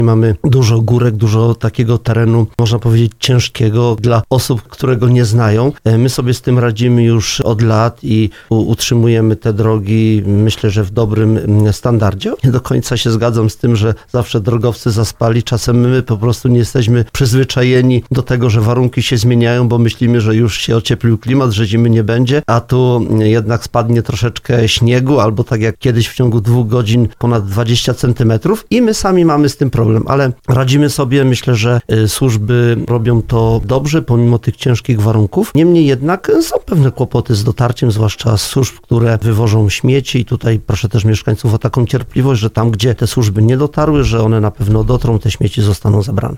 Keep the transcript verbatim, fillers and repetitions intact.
Mamy dużo górek, dużo takiego terenu, można powiedzieć, ciężkiego dla osób, które go nie znają. My sobie z tym radzimy już od lat i utrzymujemy te drogi, myślę, że w dobrym standardzie. Nie do końca się zgadzam z tym, że zawsze drogowcy zaspali. Czasem my po prostu nie jesteśmy przyzwyczajeni do tego, że warunki się zmieniają, bo myślimy, że już się ocieplił klimat, że zimy nie będzie, a tu jednak spadnie troszeczkę śniegu, albo tak jak kiedyś w ciągu dwóch godzin ponad dwadzieścia centymetrów i my sami mamy z tym problem, ale radzimy sobie, myślę, że służby robią to dobrze, pomimo tych ciężkich warunków. Niemniej jednak są pewne kłopoty z dotarciem, zwłaszcza służb, które wywożą śmieci i tutaj proszę też mieszkańców o taką cierpliwość, że tam, gdzie te służby nie dotarły, że one na pewno dotrą, te śmieci zostaną zabrane.